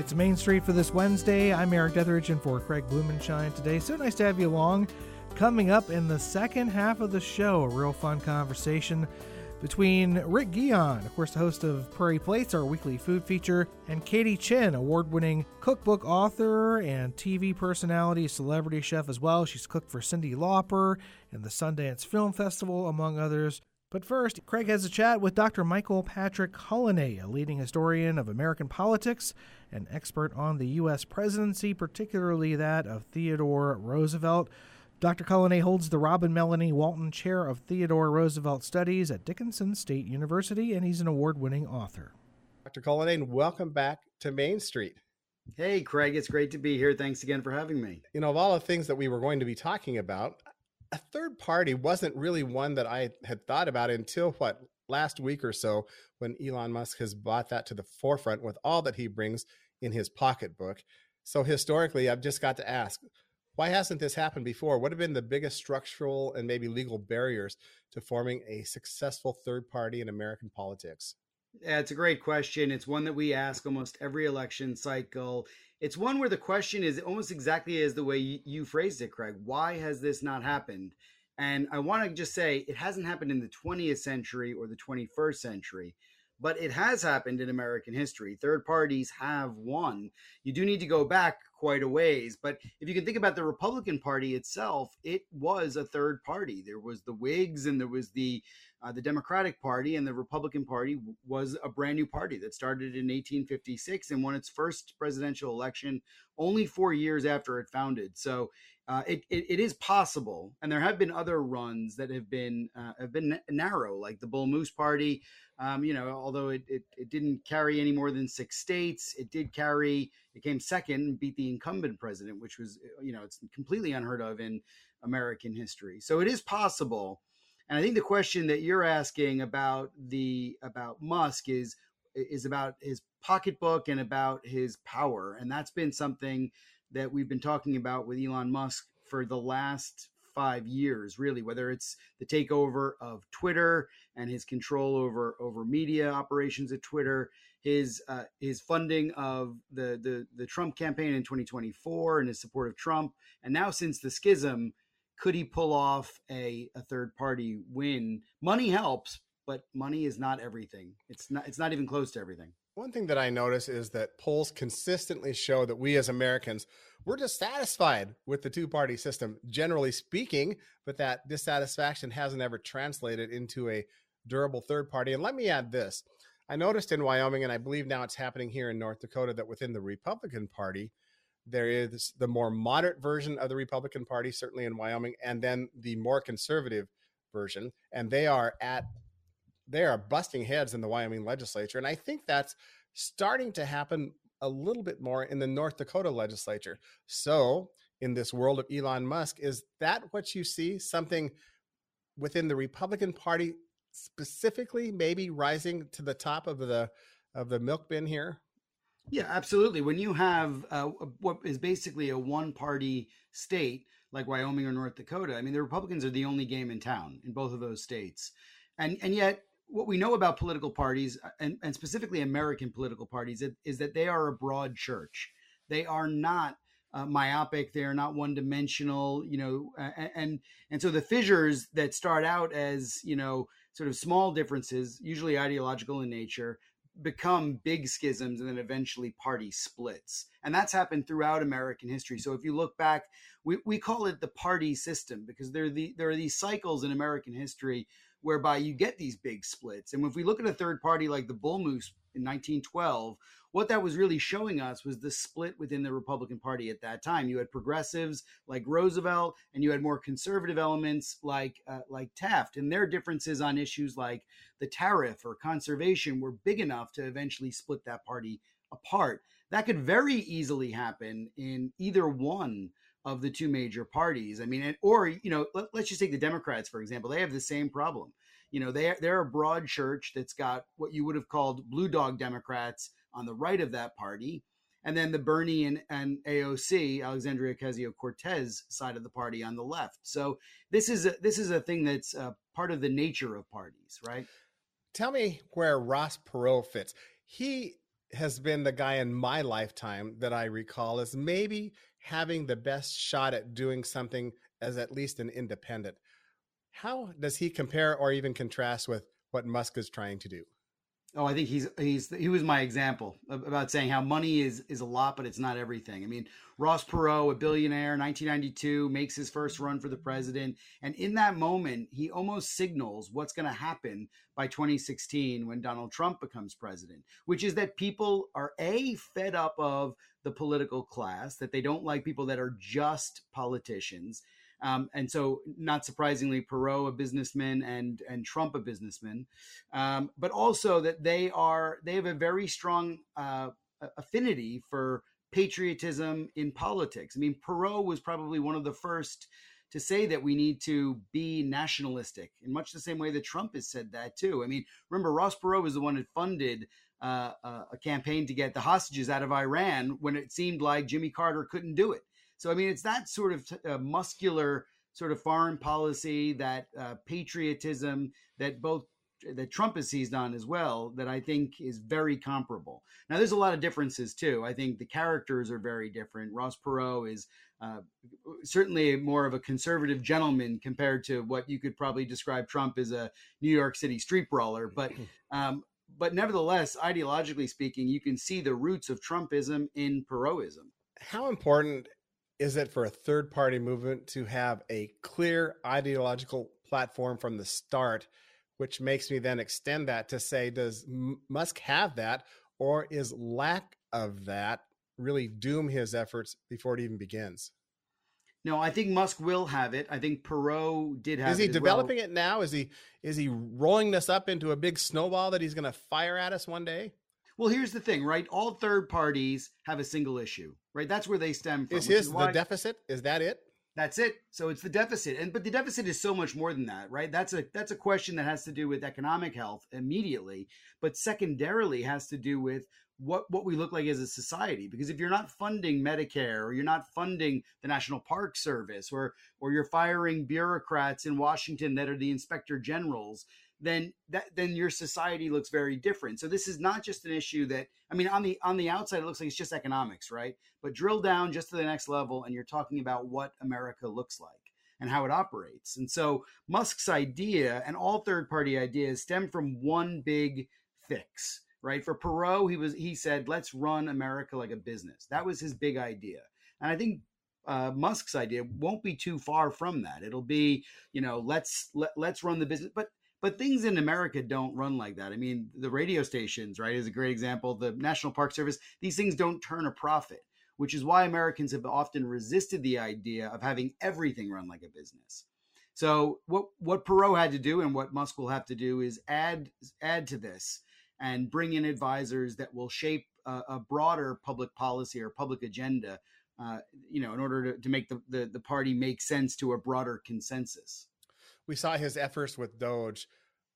It's Main Street for this Wednesday. I'm Eric Detheridge in for Craig Blumenshine today. So nice to have you along. Coming up in the second half of the show, a real fun conversation between Rick Guion, of course the host of Prairie Plates, our weekly food feature, and Katie Chin, award-winning cookbook author and TV personality, celebrity chef as well. She's cooked for Cyndi Lauper and the Sundance Film Festival, among others. But first, Craig has a chat with Dr. Michael Patrick Hulinay, a leading historian of American politics, an expert on the U.S. presidency, particularly that of Theodore Roosevelt. Dr. Hulinay holds the Robin Melanie Walton Chair of Theodore Roosevelt Studies at Dickinson State University, and he's an award-winning author. Dr. Hulinay, welcome back to Main Street. Hey, Craig, it's great to be here. Thanks again for having me. You know, of all the things that we were going to be talking about, a third party wasn't really one that I had thought about until, last week or so, when Elon Musk has brought that to the forefront with all that he brings in his pocketbook. So historically, I've just got to ask, why hasn't this happened before? What have been the biggest structural and maybe legal barriers to forming a successful third party in American politics? Yeah, it's a great question. It's one that we ask almost every election cycle. It's one where the question is almost exactly as the way you phrased it, Craig. Why has this not happened? And I want to just say it hasn't happened in the 20th century or the 21st century, but it has happened in American history. Third parties have won. You do need to go back quite a ways, but if you can think about the Republican Party itself, it was a third party. There was the Whigs and there was the Democratic Party, and the Republican Party was a brand new party that started in 1856 and won its first presidential election only 4 years after it founded. So it is possible, and there have been other runs that have been narrow, like the Bull Moose Party. Although it didn't carry any more than 6 states, it came second and beat the incumbent president, which was, it's completely unheard of in American history. So it is possible. And I think the question that you're asking about Musk is about his pocketbook and about his power. And that's been something that we've been talking about with Elon Musk for the last 5 years, really, whether it's the takeover of Twitter and his control over media operations at Twitter, his funding of the Trump campaign in 2024 and his support of Trump. And now since the schism, could he pull off a third party win? Money helps, but money is not everything. It's not even close to everything. One thing that I notice is that polls consistently show that we as Americans, we're dissatisfied with the two-party system, generally speaking, but that dissatisfaction hasn't ever translated into a durable third party. And let me add this. I noticed in Wyoming, and I believe now it's happening here in North Dakota, that within the Republican Party, there is the more moderate version of the Republican Party, certainly in Wyoming, and then the more conservative version. And they are busting heads in the Wyoming legislature. And I think that's starting to happen a little bit more in the North Dakota legislature. So in this world of Elon Musk, is that what you see? Something within the Republican Party specifically maybe rising to the top of the milk bin here? Yeah, absolutely. When you have what is basically a one-party state like Wyoming or North Dakota, I mean, the Republicans are the only game in town in both of those states. And yet what we know about political parties, and specifically American political parties, is that they are a broad church. They are not myopic. They are not one-dimensional, and so the fissures that start out as, sort of small differences, usually ideological in nature, become big schisms and then eventually party splits. And that's happened throughout American history. So if you look back, we call it the party system because there are these cycles in American history whereby you get these big splits. And if we look at a third party like the Bull Moose in 1912, what that was really showing us was the split within the Republican Party at that time. You had progressives like Roosevelt, and you had more conservative elements like Taft, and their differences on issues like the tariff or conservation were big enough to eventually split that party apart. That could very easily happen in either one of the two major parties. I mean, let's just take the Democrats, for example. They have the same problem. They're a broad church that's got what you would have called blue dog Democrats on the right of that party, and then the Bernie and AOC, Alexandria Ocasio-Cortez side of the party on the left. So this is a thing that's part of the nature of parties, right? Tell me where Ross Perot fits. He has been the guy in my lifetime that I recall as maybe having the best shot at doing something as at least an independent. How does he compare or even contrast with what Musk is trying to do? Oh, I think he was my example about saying how money is a lot, but it's not everything. I mean, Ross Perot, a billionaire, 1992, makes his first run for the president, and in that moment, he almost signals what's going to happen by 2016 when Donald Trump becomes president, which is that people are fed up of the political class, that they don't like people that are just politicians. And so, not surprisingly, Perot a businessman and Trump a businessman, but also that they have a very strong affinity for patriotism in politics. I mean, Perot was probably one of the first to say that we need to be nationalistic, in much the same way that Trump has said that too. I mean, remember, Ross Perot was the one that funded a campaign to get the hostages out of Iran when it seemed like Jimmy Carter couldn't do it. So, I mean, it's that sort of muscular sort of foreign policy, that patriotism that Trump has seized on as well, that I think is very comparable. Now, there's a lot of differences, too. I think the characters are very different. Ross Perot is certainly more of a conservative gentleman compared to what you could probably describe Trump as a New York City street brawler. But nevertheless, ideologically speaking, you can see the roots of Trumpism in Perotism. How important is it for a third-party movement to have a clear ideological platform from the start, which makes me then extend that to say, does Musk have that, or is lack of that really doom his efforts before it even begins? No, I think Musk will have it. I think Perot did have it. Is he developing it now? Is he rolling this up into a big snowball that he's going to fire at us one day? Well, here's the thing, right? All third parties have a single issue, right? That's where they stem from. Is the deficit? Is that it? That's it. So it's the deficit. But the deficit is so much more than that, right? That's a question that has to do with economic health immediately, but secondarily has to do with what we look like as a society. Because if you're not funding Medicare, or you're not funding the National Park Service, or you're firing bureaucrats in Washington that are the inspector generals, then your society looks very different. So this is not just an issue that, I mean, on the outside, it looks like it's just economics, right? But drill down just to the next level, and you're talking about what America looks like and how it operates. And so Musk's idea, and all third-party ideas, stem from one big fix, right? For Perot, he said, let's run America like a business. That was his big idea. And I think Musk's idea won't be too far from that. It'll be, let's run the business. But things in America don't run like that. I mean, the radio stations, right, is a great example. The National Park Service, these things don't turn a profit, which is why Americans have often resisted the idea of having everything run like a business. So what Perot had to do, and what Musk will have to do, is add to this and bring in advisors that will shape a broader public policy or public agenda, in order to make the party make sense to a broader consensus. We saw his efforts with Doge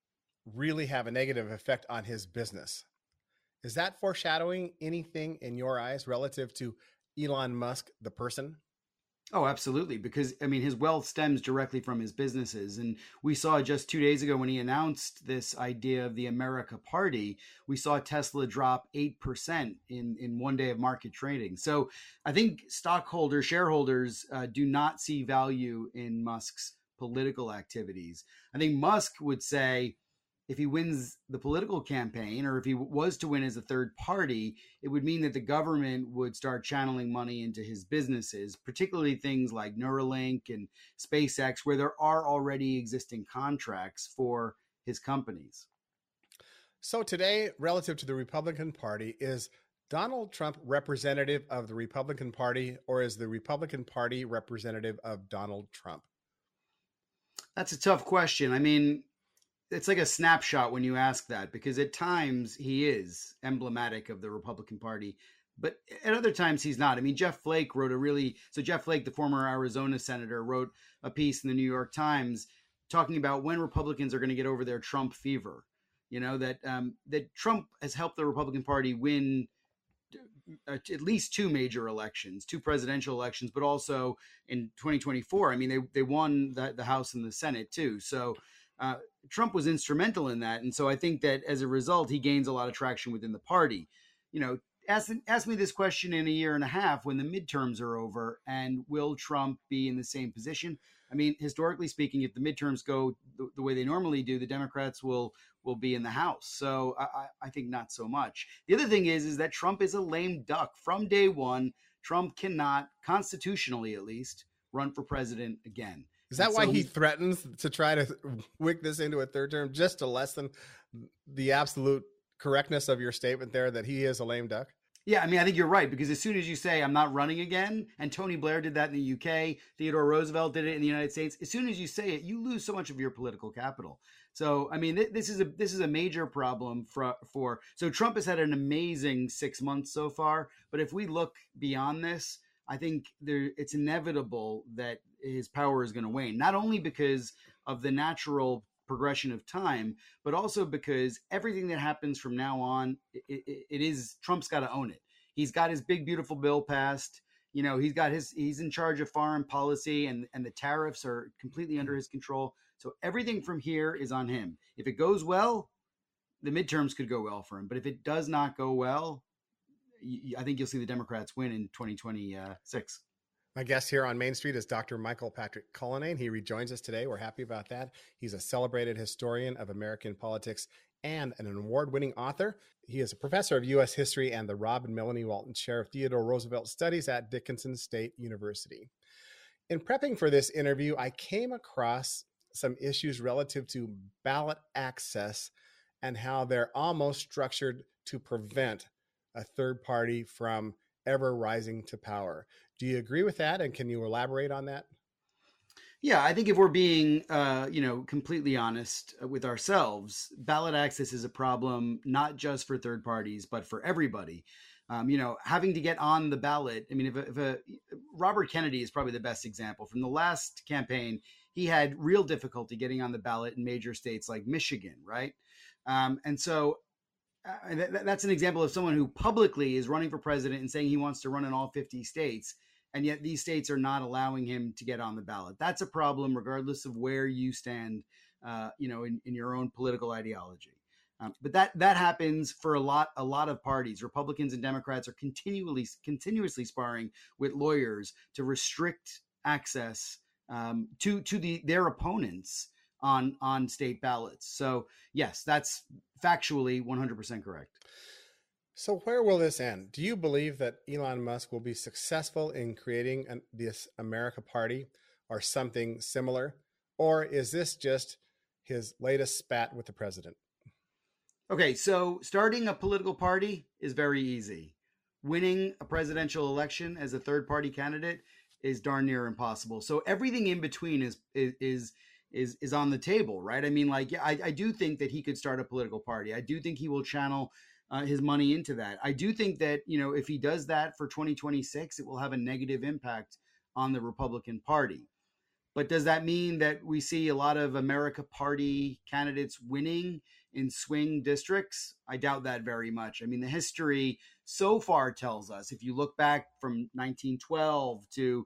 really have a negative effect on his business. Is that foreshadowing anything in your eyes relative to Elon Musk, the person? Oh, absolutely. Because, I mean, his wealth stems directly from his businesses. And we saw just 2 days ago when he announced this idea of the America Party, we saw Tesla drop 8% in 1 day of market trading. So I think shareholders do not see value in Musk's political activities. I think Musk would say, if he wins the political campaign, or if he was to win as a third party, it would mean that the government would start channeling money into his businesses, particularly things like Neuralink and SpaceX, where there are already existing contracts for his companies. So today, relative to the Republican Party, is Donald Trump representative of the Republican Party, or is the Republican Party representative of Donald Trump? That's a tough question. I mean, it's like a snapshot when you ask that, because at times he is emblematic of the Republican Party, but at other times he's not. I mean, Jeff Flake, the former Arizona senator, wrote a piece in the New York Times talking about when Republicans are going to get over their Trump fever. That Trump has helped the Republican Party win at least two major elections, two presidential elections, but also in 2024. I mean, they won the House and the Senate too. So Trump was instrumental in that. And so I think that as a result, he gains a lot of traction within the party. ask me this question in a year and a half when the midterms are over, and will Trump be in the same position? I mean, historically speaking, if the midterms go the way they normally do, the Democrats will be in the House. So I think not so much. The other thing is that Trump is a lame duck. From day one, Trump cannot, constitutionally at least, run for president again. Is that why he threatens to try to wick this into a third term, just to lessen the absolute correctness of your statement there that he is a lame duck? Yeah, I mean, I think you're right, because as soon as you say I'm not running again, and Tony Blair did that in the UK, Theodore Roosevelt did it in the United States, as soon as you say it, you lose so much of your political capital. So, I mean, this is a major problem for so Trump has had an amazing 6 months so far, but if we look beyond this, I think it's inevitable that his power is going to wane, not only because of the natural progression of time, but also because everything that happens from now on, it is Trump's got to own it. He's got his big, beautiful bill passed. He's in charge of foreign policy, and the tariffs are completely under his control. So everything from here is on him. If it goes well, the midterms could go well for him. But if it does not go well, I think you'll see the Democrats win in 2026. My guest here on Main Street is Dr. Michael Patrick Cullinane. He rejoins us today. We're happy about that. He's a celebrated historian of American politics and an award-winning author. He is a professor of U.S. history and the Rob and Melanie Walton Chair of Theodore Roosevelt Studies at Dickinson State University. In prepping for this interview, I came across some issues relative to ballot access and how they're almost structured to prevent a third party from ever rising to power. Do you agree with that? And can you elaborate on that? Yeah, I think if we're being, completely honest with ourselves, ballot access is a problem, not just for third parties, but for everybody. Having to get on the ballot. I mean, if Robert Kennedy is probably the best example. From the last campaign, he had real difficulty getting on the ballot in major states like Michigan, right? That's an example of someone who publicly is running for president and saying he wants to run in all 50 states. And yet these states are not allowing him to get on the ballot. That's a problem, regardless of where you stand, in your own political ideology. But that happens for a lot of parties. Republicans and Democrats are continuously sparring with lawyers to restrict access to their opponents on state ballots. So yes, that's factually 100% correct. So where will this end? Do you believe that Elon Musk will be successful in creating this America Party or something similar? Or is this just his latest spat with the president? Okay, so starting a political party is very easy. Winning a presidential election as a third party candidate is darn near impossible. So everything in between is on the table, right? I mean, I do think that he could start a political party. I do think he will channel his money into that. I do think that, if he does that for 2026, it will have a negative impact on the Republican Party. But does that mean that we see a lot of America Party candidates winning in swing districts? I doubt that very much. I mean, the history so far tells us, if you look back from 1912 to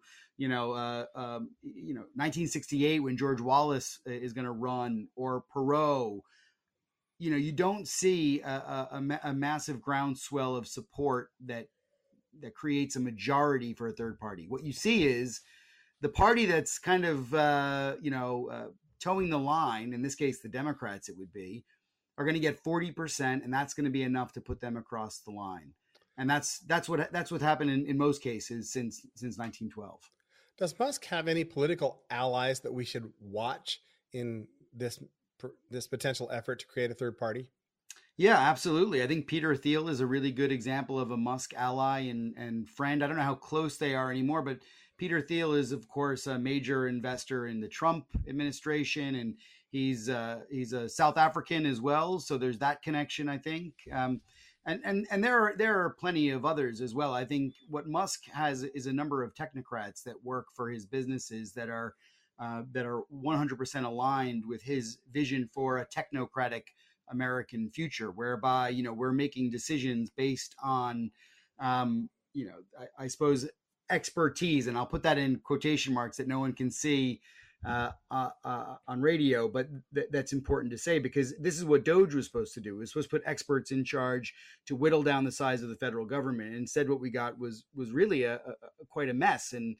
1968, when George Wallace is going to run, or Perot, you don't see a massive groundswell of support that creates a majority for a third party. What you see is the party that's kind of towing the line. In this case, the Democrats, it would be, are going to get 40%, and that's going to be enough to put them across the line. And that's what happened in most cases since 1912. Does Musk have any political allies that we should watch in this potential effort to create a third party? Yeah, absolutely. I think Peter Thiel is a really good example of a Musk ally and friend. I don't know how close they are anymore, but Peter Thiel is, of course, a major investor in the Trump administration, and he's a South African as well. So there's that connection, I think. And there are plenty of others as well. I think what Musk has is a number of technocrats that work for his businesses that are 100% aligned with his vision for a technocratic American future, whereby, we're making decisions based on, I suppose, expertise. And I'll put that in quotation marks that no one can see, on radio, but that's important to say because this is what DOGE was supposed to do. It was supposed to put experts in charge to whittle down the size of the federal government. And instead, what we got was really a quite a mess. And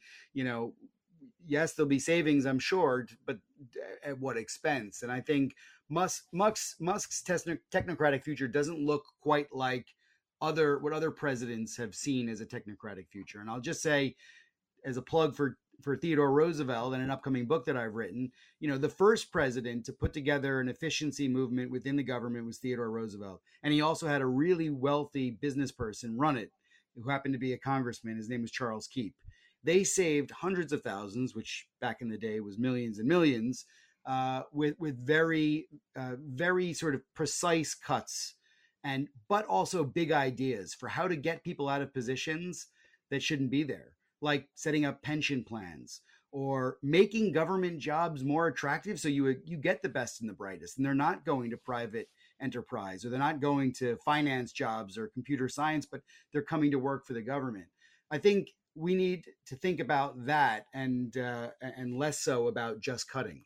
yes, there'll be savings, I'm sure, but at what expense? And I think Musk's technocratic future doesn't look quite like what other presidents have seen as a technocratic future. And I'll just say, as a plug for Theodore Roosevelt and an upcoming book that I've written, the first president to put together an efficiency movement within the government was Theodore Roosevelt. And he also had a really wealthy business person run it, who happened to be a congressman. His name was Charles Keep. They saved hundreds of thousands, which back in the day was millions and millions, with very, very sort of precise cuts, but also big ideas for how to get people out of positions that shouldn't be there, like setting up pension plans or making government jobs more attractive so you get the best and the brightest, and they're not going to private enterprise, or they're not going to finance jobs or computer science, but they're coming to work for the government. I think we need to think about that and less so about just cutting.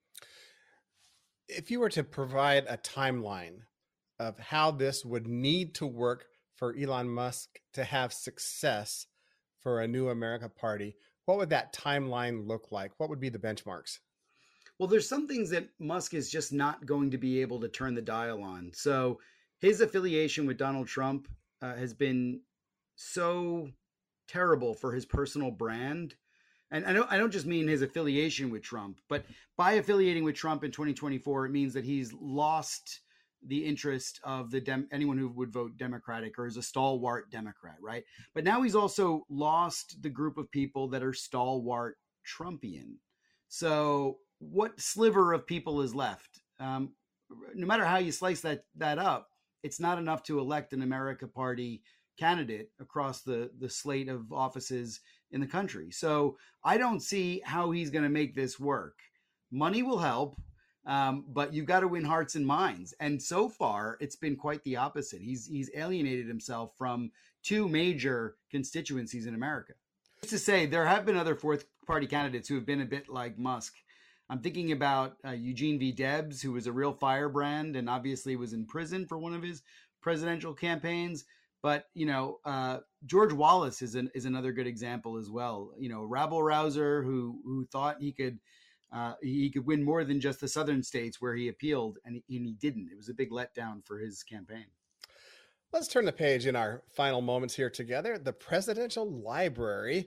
If you were to provide a timeline of how this would need to work for Elon Musk to have success for a new America party, what would that timeline look like? What would be the benchmarks? Well, there's some things that Musk is just not going to be able to turn the dial on. So his affiliation with Donald Trump has been so terrible for his personal brand. And I don't just mean his affiliation with Trump, but by affiliating with Trump in 2024, it means that he's lost the interest of anyone who would vote Democratic or is a stalwart Democrat, right? But now he's also lost the group of people that are stalwart Trumpian. So what sliver of people is left? No matter how you slice that up, it's not enough to elect an America Party candidate across the slate of offices in the country. So I don't see how he's going to make this work. Money will help, but you've got to win hearts and minds. And so far, it's been quite the opposite. He's alienated himself from two major constituencies in America. Just to say, there have been other fourth party candidates who have been a bit like Musk. I'm thinking about Eugene V. Debs, who was a real firebrand and obviously was in prison for one of his presidential campaigns. But, George Wallace is another good example as well. Rabble rouser who thought he could win more than just the southern states where he appealed, and he didn't. It was a big letdown for his campaign. Let's turn the page in our final moments here together. The Presidential Library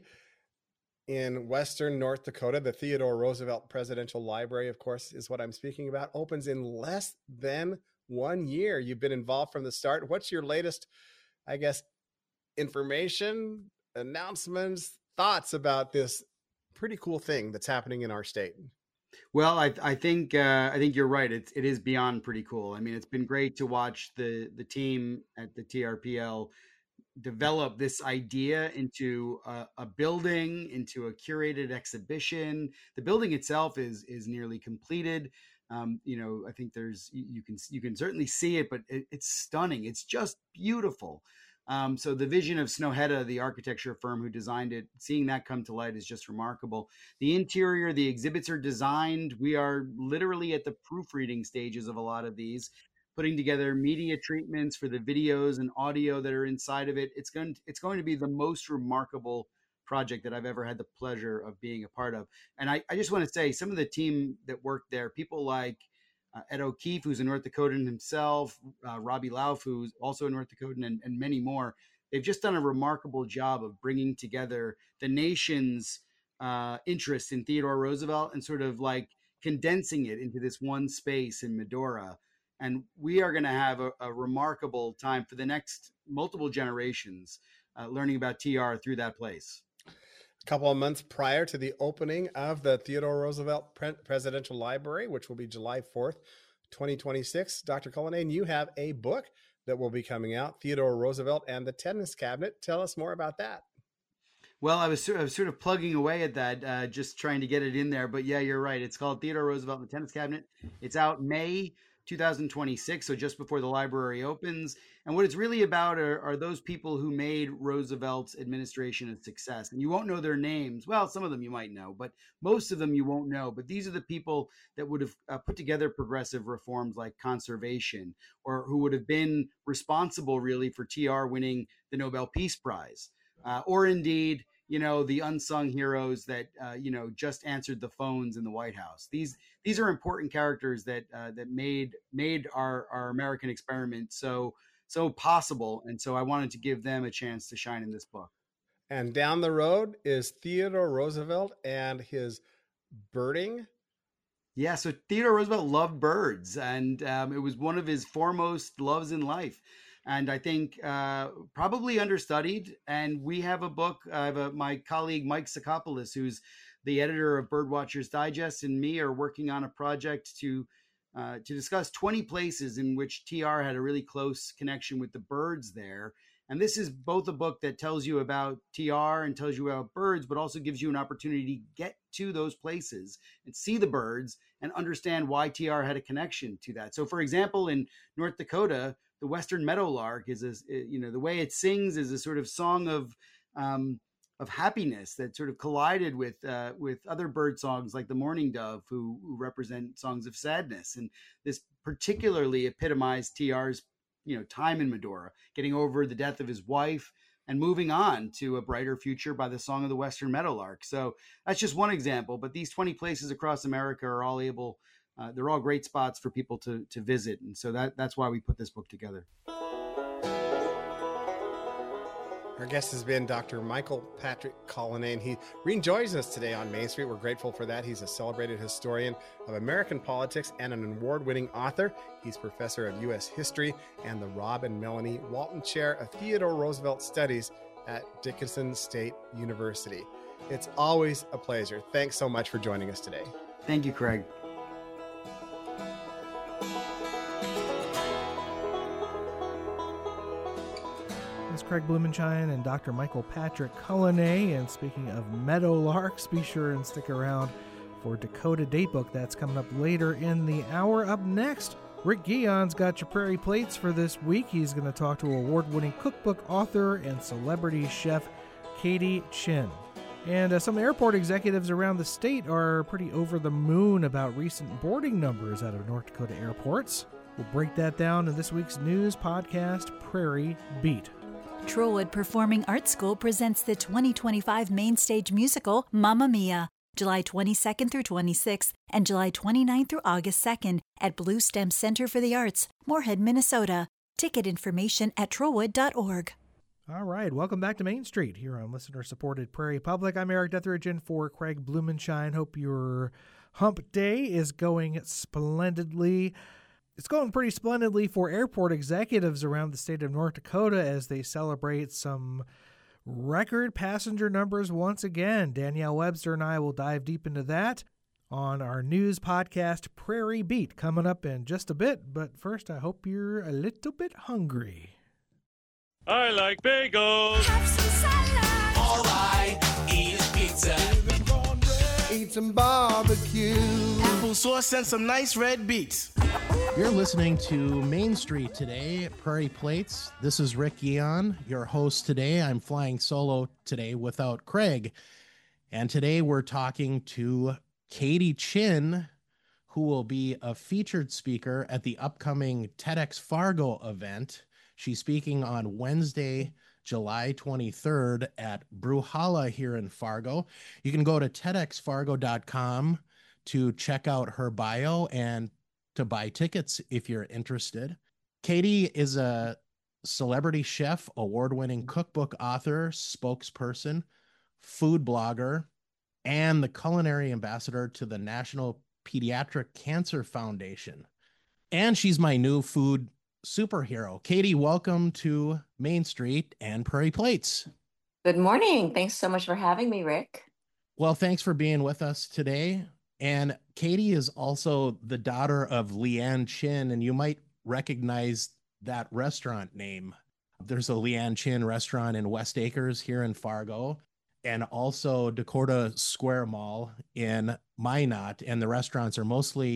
in Western North Dakota, the Theodore Roosevelt Presidential Library, of course, is what I'm speaking about, opens in less than 1 year. You've been involved from the start. What's your latest, I guess, information, announcements, thoughts about this pretty cool thing that's happening in our state? Well, I think you're right. It is beyond pretty cool. I mean, it's been great to watch the team at the TRPL develop this idea into a building, into a curated exhibition. The building itself is nearly completed. I think you can certainly see it, but it's stunning. It's just beautiful. So the vision of Snøhetta, the architecture firm who designed it, seeing that come to light is just remarkable. The interior, the exhibits are designed. We are literally at the proofreading stages of a lot of these, putting together media treatments for the videos and audio that are inside of it. It's going to be the most remarkable project that I've ever had the pleasure of being a part of. And I just want to say, some of the team that worked there, people like Ed O'Keefe, who's a North Dakotan himself, Robbie Lauf, who's also a North Dakotan, and many more. They've just done a remarkable job of bringing together the nation's interest in Theodore Roosevelt and sort of like condensing it into this one space in Medora. And we are going to have a remarkable time for the next multiple generations learning about TR through that place. A couple of months prior to the opening of the Theodore Roosevelt Presidential Library, which will be July 4th, 2026. Dr. Cullinane, you have a book that will be coming out, Theodore Roosevelt and the Tennis Cabinet. Tell us more about that. Well, I was sort of plugging away at that, just trying to get it in there. But yeah, you're right. It's called Theodore Roosevelt and the Tennis Cabinet. It's out May 2026, so just before the library opens. And what it's really about are those people who made Roosevelt's administration a success. And you won't know their names. Well, some of them you might know, but most of them you won't know. But these are the people that would have put together progressive reforms like conservation, or who would have been responsible really for TR winning the Nobel Peace Prize, or indeed, the unsung heroes that, just answered the phones in the White House. These are important characters that made our American experiment so possible. And so I wanted to give them a chance to shine in this book. And down the road is Theodore Roosevelt and his birding. Yeah, so Theodore Roosevelt loved birds, and it was one of his foremost loves in life. And I think probably understudied. And we have a book. I have my colleague, Mike Sakopoulos, who's the editor of Birdwatchers Digest, and me are working on a project to discuss 20 places in which TR had a really close connection with the birds there. And this is both a book that tells you about TR and tells you about birds, but also gives you an opportunity to get to those places and see the birds and understand why TR had a connection to that. So, for example, in North Dakota, the Western meadowlark is, the way it sings is a sort of song of happiness that sort of collided with other bird songs like the mourning dove, who represent songs of sadness. And this particularly epitomized TR's time in Medora, getting over the death of his wife and moving on to a brighter future by the song of the Western meadowlark. So that's just one example, but these 20 places across America are all they're all great spots for people to visit. And so that's why we put this book together. Our guest has been Dr. Michael Patrick Colonnais. He rejoins us today on Main Street. We're grateful for that. He's a celebrated historian of American politics and an award-winning author. He's professor of U.S. history and the Rob and Melanie Walton Chair of Theodore Roosevelt Studies at Dickinson State University. It's always a pleasure. Thanks so much for joining us today. Thank you, Craig. Craig Blumenshine and Dr. Michael Patrick Colonnais. And speaking of meadowlarks, be sure and stick around for Dakota Datebook. That's coming up later in the hour. Up next, Rick Guillon's got your Prairie Plates for this week. He's going to talk to award-winning cookbook author and celebrity chef Katie Chin. And some airport executives around the state are pretty over the moon about recent boarding numbers out of North Dakota airports. We'll break that down in this week's news podcast, Prairie Beat. Trollwood Performing Arts School presents the 2025 Main Stage musical, Mamma Mia, July 22nd through 26th and July 29th through August 2nd at Blue Stem Center for the Arts, Moorhead, Minnesota. Ticket information at trollwood.org. All right, welcome back to Main Street here on listener-supported Prairie Public. I'm Eric Detheridge in for Craig Blumenshine. Hope your hump day is going splendidly. It's going pretty splendidly for airport executives around the state of North Dakota as they celebrate some record passenger numbers once again. Danielle Webster and I will dive deep into that on our news podcast, Prairie Beat, coming up in just a bit. But first, I hope you're a little bit hungry. I like bagels. Have some salad. All I eat is pizza. Eat some barbecue. Applesauce and some nice red beets. You're listening to Main Street today, Prairie Plates. This is Rick Guillon, your host today. I'm flying solo today without Craig. And today we're talking to Katie Chin, who will be a featured speaker at the upcoming TEDx Fargo event. She's speaking on Wednesday, July 23rd at Bruhala here in Fargo. You can go to TEDxFargo.com to check out her bio and to buy tickets if you're interested. Katie is a celebrity chef, award-winning cookbook author, spokesperson, food blogger, and the culinary ambassador to the National Pediatric Cancer Foundation. And she's my new food superhero. Katie, welcome to Main Street and Prairie Plates. Good morning. Thanks so much for having me, Rick. Well, thanks for being with us today. And Katie is also the daughter of Leanne Chin, and you might recognize that restaurant name. There's a Leanne Chin restaurant in West Acres here in Fargo, and also Dakota Square Mall in Minot, and the restaurants are mostly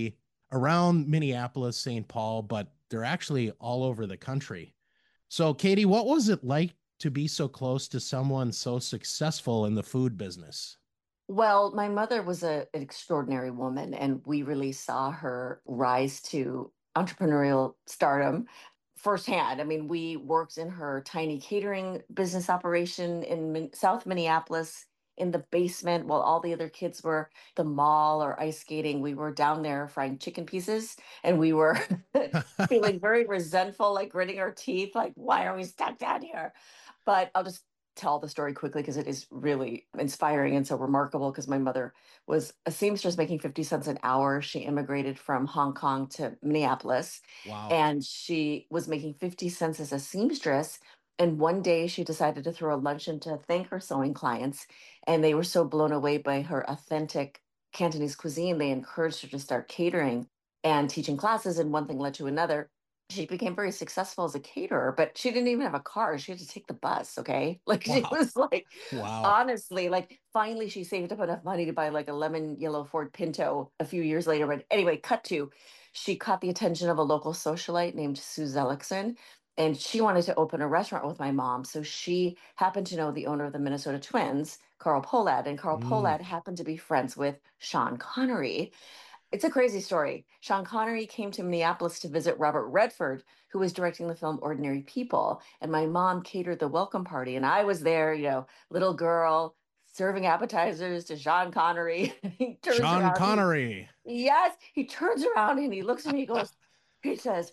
around Minneapolis, St. Paul, but they're actually all over the country. So, Katie, what was it like to be so close to someone so successful in the food business? Well, my mother was an extraordinary woman, and we really saw her rise to entrepreneurial stardom firsthand. I mean, we worked in her tiny catering business operation in South Minneapolis in the basement while all the other kids were at the mall or ice skating. We were down there frying chicken pieces, and we were feeling very resentful, like gritting our teeth, like, why are we stuck down here? But I'll just tell the story quickly because it is really inspiring and so remarkable because my mother was a seamstress making 50 cents an hour. She immigrated from Hong Kong to Minneapolis Wow. and she was making 50 cents as a seamstress. And one day she decided to throw a luncheon to thank her sewing clients. And they were so blown away by her authentic Cantonese cuisine, they encouraged her to start catering and teaching classes. And one thing led to another. She became very successful as a caterer, but she didn't even have a car. She had to take the bus. Okay. Like she Wow. was like, Wow. honestly, like finally she saved up enough money to buy like a lemon yellow Ford Pinto a few years later. But anyway, cut to she caught the attention of a local socialite named Sue Zellickson. And she wanted to open a restaurant with my mom. So she happened to know the owner of the Minnesota Twins, Carl Pohlad. And Carl Mm. Pohlad happened to be friends with Sean Connery. It's a crazy story. Sean Connery came to Minneapolis to visit Robert Redford, who was directing the film Ordinary People. And my mom catered the welcome party. And I was there, little girl serving appetizers to Sean Connery. He turns Sean around. Connery. Yes, he turns around and he looks at me, he says,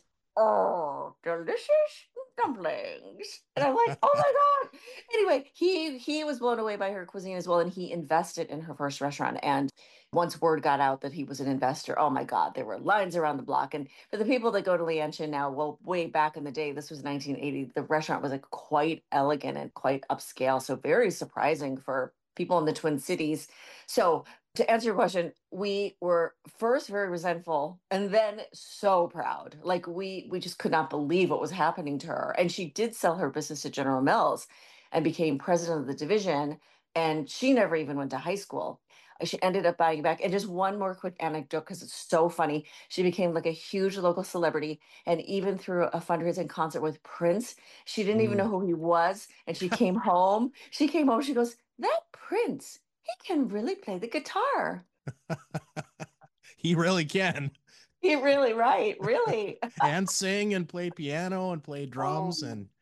"Oh, delicious dumplings." And I'm like, "Oh my God." Anyway, he was blown away by her cuisine as well, and he invested in her first restaurant. And once word got out that he was an investor, oh my God, there were lines around the block. And for the people that go to Lianchen now, well, way back in the day, this was 1980, the restaurant was like quite elegant and quite upscale. So very surprising for people in the Twin Cities. So to answer your question, we were first very resentful and then so proud. Like we just could not believe what was happening to her. And she did sell her business to General Mills and became president of the division. And she never even went to high school. She ended up buying back. And just one more quick anecdote because it's so funny. She became like a huge local celebrity. And even through a fundraising concert with Prince, she didn't even know Mm. who he was. And she came home. She goes, "That Prince, he can really play the guitar." He really can. He really, right, really. And sing and play piano and play drums Oh, and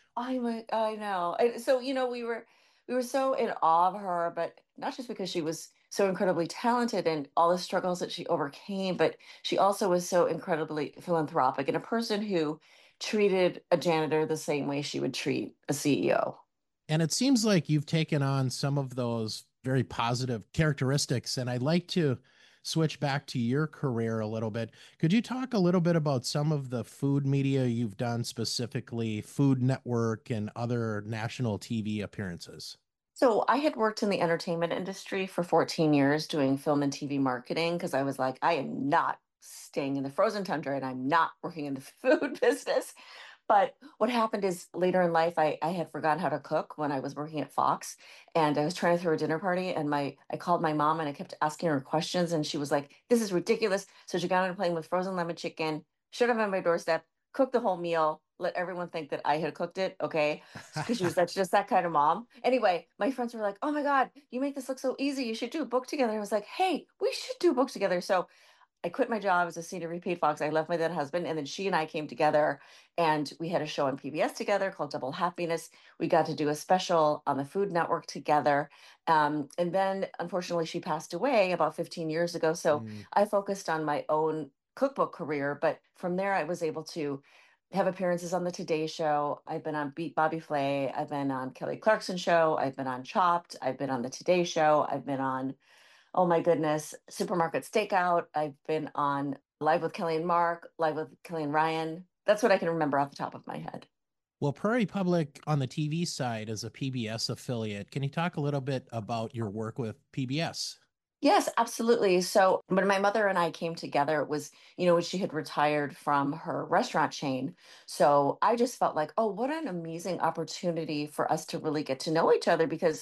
I know. And so, we were so in awe of her, but not just because she was so incredibly talented and all the struggles that she overcame, but she also was so incredibly philanthropic and a person who treated a janitor the same way she would treat a CEO. and it seems like you've taken on some of those very positive characteristics. And I'd like to switch back to your career a little bit. Could you talk a little bit about some of the food media you've done, specifically Food Network and other national TV appearances? So I had worked in the entertainment industry for 14 years doing film and TV marketing because I was like, I am not staying in the frozen tundra and I'm not working in the food business. But what happened is later in life, I had forgotten how to cook when I was working at Fox, and I was trying to throw a dinner party, and I called my mom and I kept asking her questions, and she was like, "This is ridiculous." So she got on a plane with frozen lemon chicken, showed up on my doorstep, cooked the whole meal, let everyone think that I had cooked it. Okay, because that's just that kind of mom. Anyway, my friends were like, "Oh my God, you make this look so easy. You should do a book together." I was like, "Hey, we should do a book together." So I quit my job as a senior VP at Fox. I left my then husband, and then she and I came together, and we had a show on PBS together called Double Happiness. We got to do a special on the Food Network together, and then unfortunately she passed away about 15 years ago. So Mm. I focused on my own cookbook career, but from there I was able to have appearances on the Today Show. I've been on Beat Bobby Flay. I've been on Kelly Clarkson Show. I've been on Chopped. I've been on the Today Show. I've been on, oh my goodness, Supermarket Stakeout. I've been on Live with Kelly and Mark, Live with Kelly and Ryan. That's what I can remember off the top of my head. Well, Prairie Public on the TV side is a PBS affiliate. Can you talk a little bit about your work with PBS? Yes, absolutely. So when my mother and I came together, it was, when she had retired from her restaurant chain. So I just felt like, oh, what an amazing opportunity for us to really get to know each other because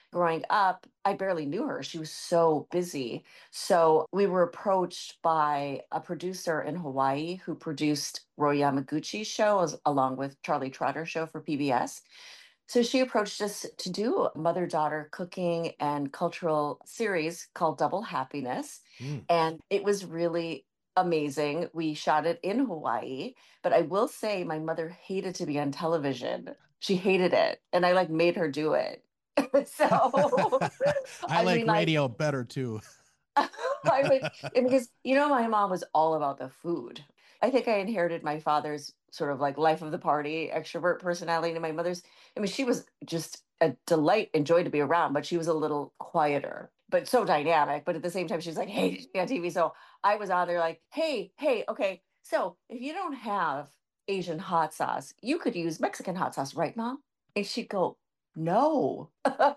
growing up, I barely knew her. She was so busy. So we were approached by a producer in Hawaii who produced Roy Yamaguchi's show along with Charlie Trotter's show for PBS. So she approached us to do a mother-daughter cooking and cultural series called Double Happiness. And it was really amazing. We shot it in Hawaii, but I will say my mother hated to be on television. She hated it, and I like made her do it. So I like mean, radio better too. I would, because my mom was all about the food. I think I inherited my father's sort of like life of the party, extrovert personality, and my mother's. I mean, she was just a delight and joy to be around, but she was a little quieter, but so dynamic. But at the same time, she's like, "Hey, on TV." So I was on there like, "Hey, okay. So if you don't have Asian hot sauce, you could use Mexican hot sauce, right, Mom?" And she'd go, "No."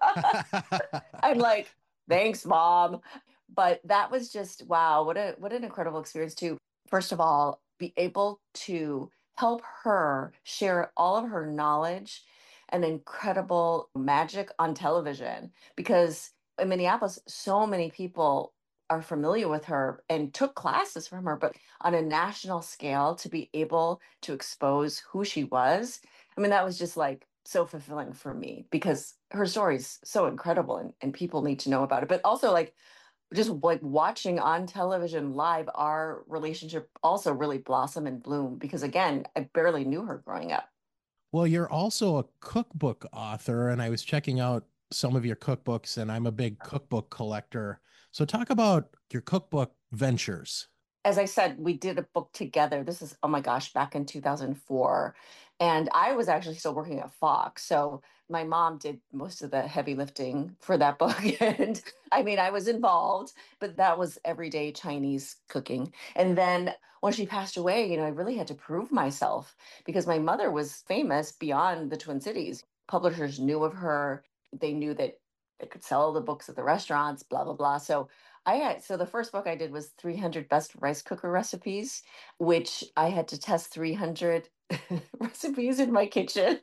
I'm like, "Thanks, Mom." But that was just wow, what an incredible experience to, first of all, be able to help her share all of her knowledge and incredible magic on television. Because in Minneapolis, so many people are familiar with her and took classes from her, but on a national scale, to be able to expose who she was, I mean, that was just like so fulfilling for me because her story is so incredible and people need to know about it. But also, like, just like watching on television live, our relationship also really blossom and bloom because, again, I barely knew her growing up. Well, you're also a cookbook author, and I was checking out some of your cookbooks, and I'm a big cookbook collector. So talk about your cookbook ventures. As I said, we did a book together. This is, oh my gosh, back in 2004. And I was actually still working at Fox. So my mom did most of the heavy lifting for that book. And I mean, I was involved, but that was everyday Chinese cooking. And then when she passed away, I really had to prove myself because my mother was famous beyond the Twin Cities. Publishers knew of her. They knew that they could sell the books at the restaurants, blah, blah, blah. So the first book I did was 300 best rice cooker recipes, which I had to test 300 recipes in my kitchen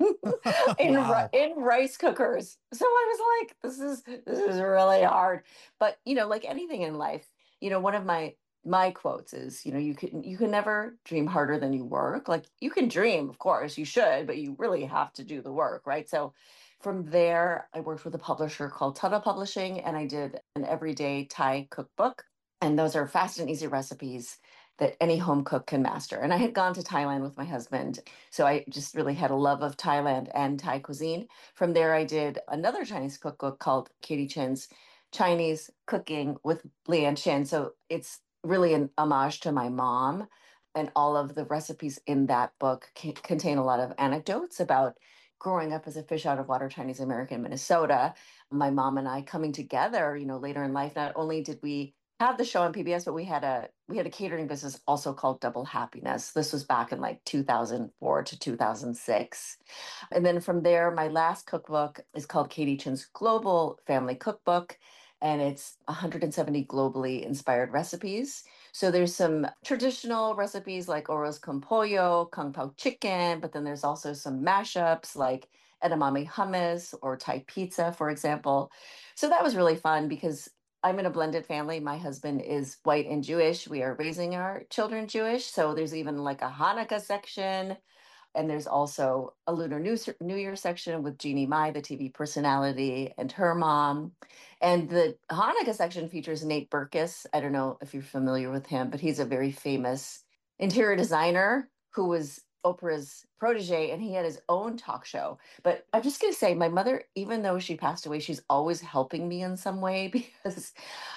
Wow. in rice cookers. So I was like, this is really hard. But like anything in life, one of my quotes is, you can never dream harder than you work. Like you can dream, of course, you should, but you really have to do the work, right? So from there, I worked with a publisher called Tutta Publishing, and I did an everyday Thai cookbook. And those are fast and easy recipes that any home cook can master. And I had gone to Thailand with my husband. So I just really had a love of Thailand and Thai cuisine. From there, I did another Chinese cookbook called Katie Chin's Chinese Cooking with Leanne Chin. So it's really an homage to my mom. And all of the recipes in that book contain a lot of anecdotes about growing up as a fish out of water Chinese American in Minnesota, my mom and I coming together, later in life. Not only did we have the show on PBS, but we had a catering business also called Double Happiness. This was back in like 2004 to 2006. And then from there, my last cookbook is called Katie Chin's Global Family Cookbook. And it's 170 globally inspired recipes. So there's some traditional recipes like Oros con pollo, Kung Pao chicken, but then there's also some mashups like edamame hummus or Thai pizza, for example. So that was really fun because I'm in a blended family. My husband is white and Jewish. We are raising our children Jewish. So there's even like a Hanukkah section. And there's also a Lunar New Year section with Jeannie Mai, the TV personality, and her mom. And the Hanukkah section features Nate Berkus. I don't know if you're familiar with him, but he's a very famous interior designer who was Oprah's protege, and he had his own talk show. But I'm just going to say, my mother, even though she passed away, she's always helping me in some way because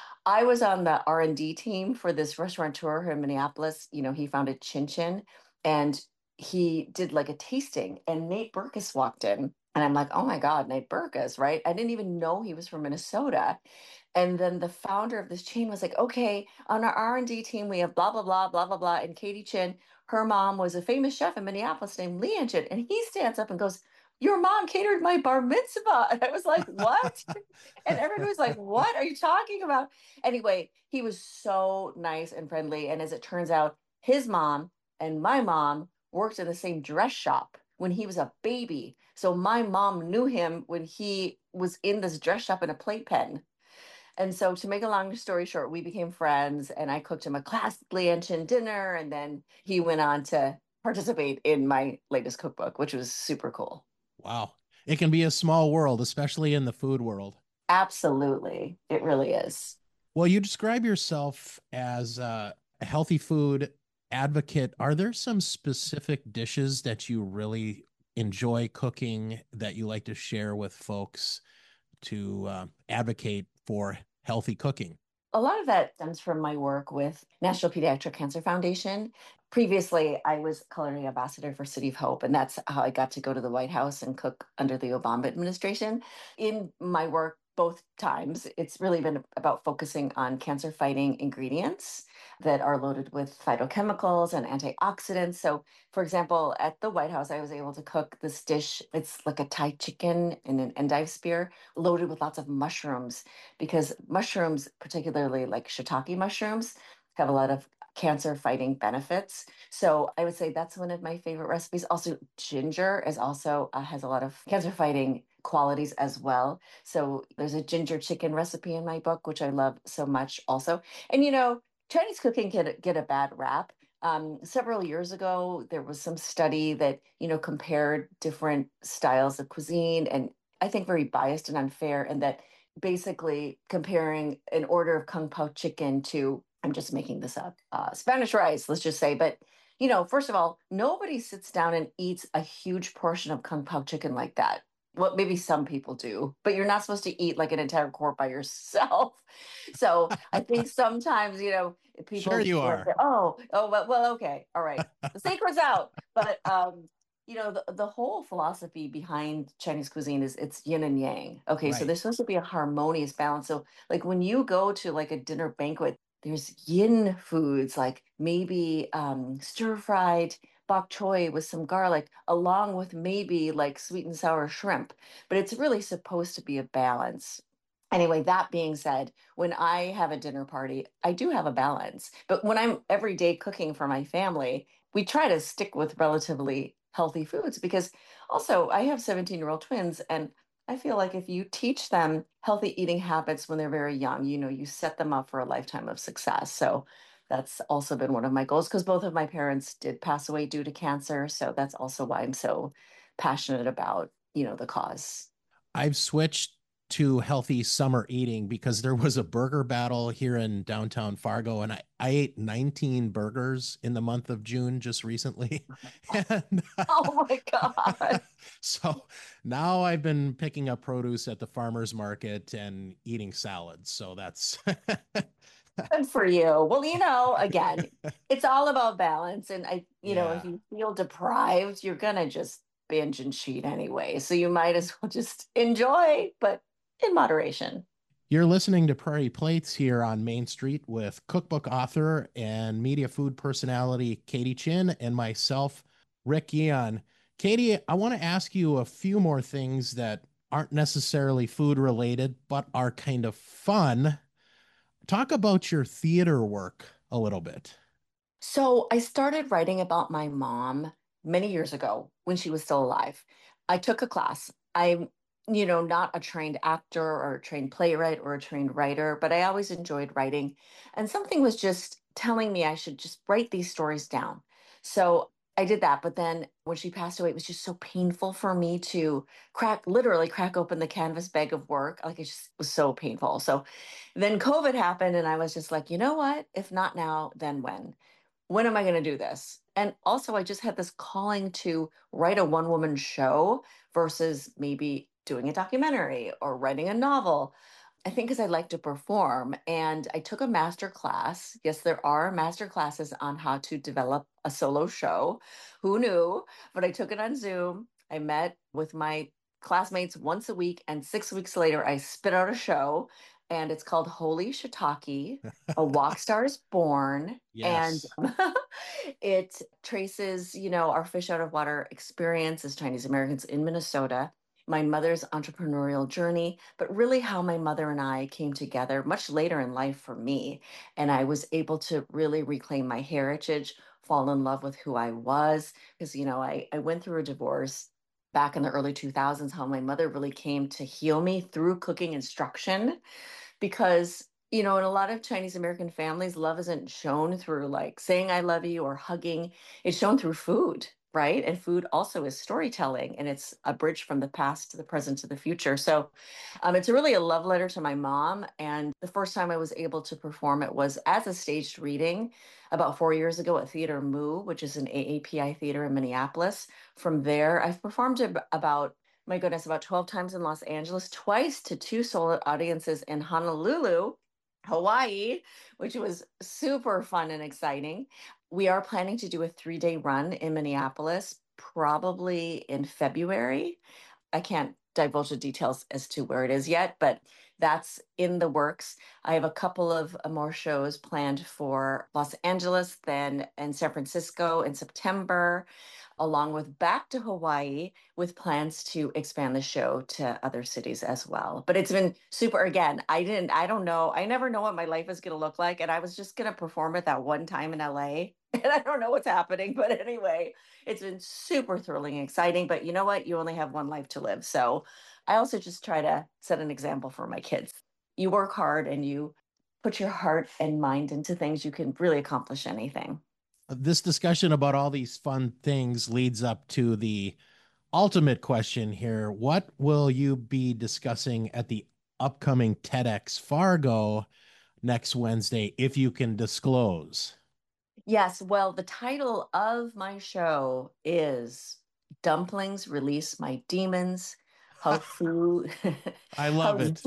I was on the R&D team for this restaurateur here in Minneapolis. He founded Chin Chin, and he did like a tasting, and Nate Berkus walked in. And I'm like, oh my God, Nate Berkus, right? I didn't even know he was from Minnesota. And then the founder of this chain was like, okay, on our R&D team, we have blah, blah, blah, blah, blah, blah. And Katie Chin, her mom was a famous chef in Minneapolis named Leanne Chin. And he stands up and goes, your mom catered my bar mitzvah. And I was like, what? And everybody was like, what are you talking about? Anyway, he was so nice and friendly. And as it turns out, his mom and my mom worked in the same dress shop when he was a baby. So my mom knew him when he was in this dress shop in a playpen. And so, to make a long story short, we became friends, and I cooked him a classic Leontian dinner. And then he went on to participate in my latest cookbook, which was super cool. Wow. It can be a small world, especially in the food world. Absolutely. It really is. Well, you describe yourself as a healthy food advocate. Are there some specific dishes that you really enjoy cooking that you like to share with folks to advocate for healthy cooking? A lot of that stems from my work with National Pediatric Cancer Foundation. Previously, I was culinary ambassador for City of Hope, and that's how I got to go to the White House and cook under the Obama administration. In my work, both times, it's really been about focusing on cancer fighting ingredients that are loaded with phytochemicals and antioxidants. So, for example, at the White House, I was able to cook this dish. It's like a Thai chicken in an endive spear loaded with lots of mushrooms, because mushrooms, particularly like shiitake mushrooms, have a lot of cancer fighting benefits. So I would say that's one of my favorite recipes. Also, ginger is also has a lot of cancer fighting qualities as well. So there's a ginger chicken recipe in my book, which I love so much also. And Chinese cooking can get a bad rap. Several years ago, there was some study that, compared different styles of cuisine, and I think very biased and unfair, and that basically comparing an order of Kung Pao chicken to, I'm just making this up, Spanish rice, let's just say. But, first of all, nobody sits down and eats a huge portion of Kung Pao chicken like that. Well, maybe some people do, but you're not supposed to eat like an entire quart by yourself. So I think sometimes, people Sure you like, are. well, okay, all right, the sacred's out. But the whole philosophy behind Chinese cuisine is it's yin and yang. Okay, so Right. there's supposed to be a harmonious balance. So like when you go to like a dinner banquet, there's yin foods like maybe stir fried bok choy with some garlic, along with maybe like sweet and sour shrimp. But it's really supposed to be a balance. Anyway, that being said, when I have a dinner party, I do have a balance. But when I'm every day cooking for my family, we try to stick with relatively healthy foods, because also I have 17-year-old twins, and I feel like if you teach them healthy eating habits when they're very young, you set them up for a lifetime of success. So that's also been one of my goals, because both of my parents did pass away due to cancer. So that's also why I'm so passionate about, the cause. I've switched to healthy summer eating because there was a burger battle here in downtown Fargo, and I ate 19 burgers in the month of June just recently. And Oh my God. so now I've been picking up produce at the farmer's market and eating salads. So that's Good for you. Well, again, it's all about balance. And if yeah. you feel deprived, you're gonna just binge and cheat anyway. So you might as well just enjoy, but in moderation. You're listening to Prairie Plates here on Main Street with cookbook author and media food personality Katie Chin and myself, Rick Yeon. Katie, I want to ask you a few more things that aren't necessarily food related, but are kind of fun. Talk about your theater work a little bit. So I started writing about my mom many years ago when she was still alive. I took a class. I'm, not a trained actor or a trained playwright or a trained writer, but I always enjoyed writing. And something was just telling me I should just write these stories down. So I did that. But then when she passed away, it was just so painful for me to literally crack open the canvas bag of work. Like it just was so painful. So then COVID happened, and I was just like, you know what? If not now, then when? When am I going to do this? And also, I just had this calling to write a one woman show versus maybe doing a documentary or writing a novel. I think because I like to perform. And I took a master class. Yes, there are master classes on how to develop a solo show. Who knew? But I took it on Zoom. I met with my classmates once a week. And 6 weeks later, I spit out a show. And it's called Holy Shiitake, A Walk Star is Born. And Yes. it traces, our fish out of water experience as Chinese Americans in Minnesota, my mother's entrepreneurial journey, but really how my mother and I came together much later in life for me. And I was able to really reclaim my heritage, fall in love with who I was, because, I went through a divorce. back in the early 2000s, how my mother really came to heal me through cooking instruction. Because, in a lot of Chinese American families, love isn't shown through like saying I love you or hugging. It's shown through food, right? And food also is storytelling, and it's a bridge from the past to the present to the future. So it's really a love letter to my mom. And the first time I was able to perform it was as a staged reading about 4 years ago at Theater Moo, which is an AAPI theater in Minneapolis. From there, I've performed about, my goodness, about 12 times in Los Angeles, twice to 2 solo audiences in Honolulu, Hawaii, which was super fun and exciting. We are planning to do a 3-day run in Minneapolis, probably in February. I can't divulge the details as to where it is yet, but that's in the works. I have a couple of more shows planned for Los Angeles, then in San Francisco in September, along with back to Hawaii, with plans to expand the show to other cities as well. But it's been super. Again, I don't know. I never know what my life is going to look like. And I was just going to perform it that one time in LA. And I don't know what's happening. But anyway, it's been super thrilling and exciting. But you know what? You only have one life to live. So I also just try to set an example for my kids. You work hard and you put your heart and mind into things, you can really accomplish anything. This discussion about all these fun things leads up to the ultimate question here. What will you be discussing at the upcoming TEDx Fargo next Wednesday, if you can disclose? Yes, well, the title of my show is Dumplings Release My Demons. How food I love it.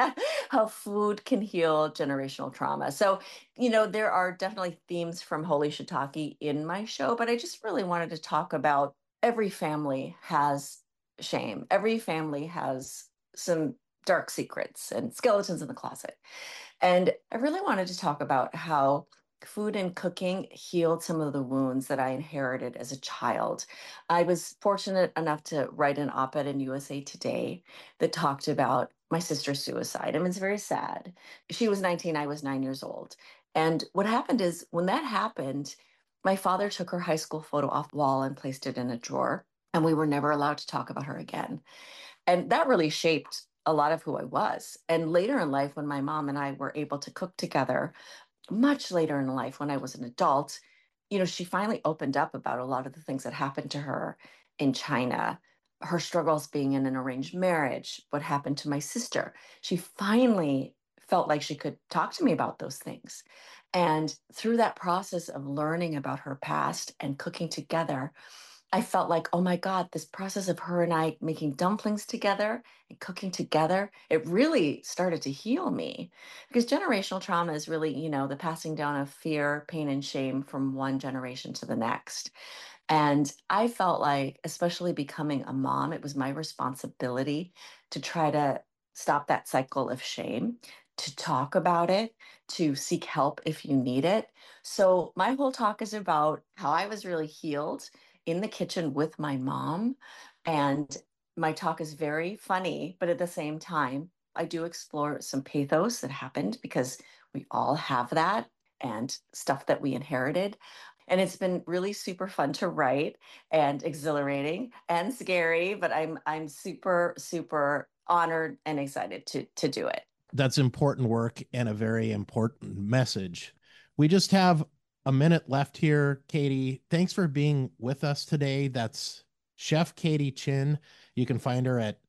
How food can heal generational trauma. So, there are definitely themes from Holy Shiitake in my show, but I just really wanted to talk about every family has shame. Every family has some dark secrets and skeletons in the closet. And I really wanted to talk about how food and cooking healed some of the wounds that I inherited as a child. I was fortunate enough to write an op-ed in USA Today that talked about my sister's suicide. I mean, it's very sad. She was 19, I was 9 years old. And what happened is when that happened, my father took her high school photo off the wall and placed it in a drawer, and we were never allowed to talk about her again. And that really shaped a lot of who I was. And later in life, when my mom and I were able to cook together, much later in life, when I was an adult, she finally opened up about a lot of the things that happened to her in China, her struggles being in an arranged marriage, what happened to my sister. She finally felt like she could talk to me about those things. And through that process of learning about her past and cooking together, I felt like, oh my God, this process of her and I making dumplings together and cooking together, it really started to heal me. Because generational trauma is really, the passing down of fear, pain, and shame from one generation to the next. And I felt like, especially becoming a mom, it was my responsibility to try to stop that cycle of shame, to talk about it, to seek help if you need it. So my whole talk is about how I was really healed in the kitchen with my mom. And my talk is very funny, but at the same time, I do explore some pathos that happened because we all have that and stuff that we inherited. And it's been really super fun to write and exhilarating and scary, but I'm super, super honored and excited to do it. That's important work and a very important message. We just have a minute left here. Katie, thanks for being with us today. That's Chef Katie Chin. You can find her at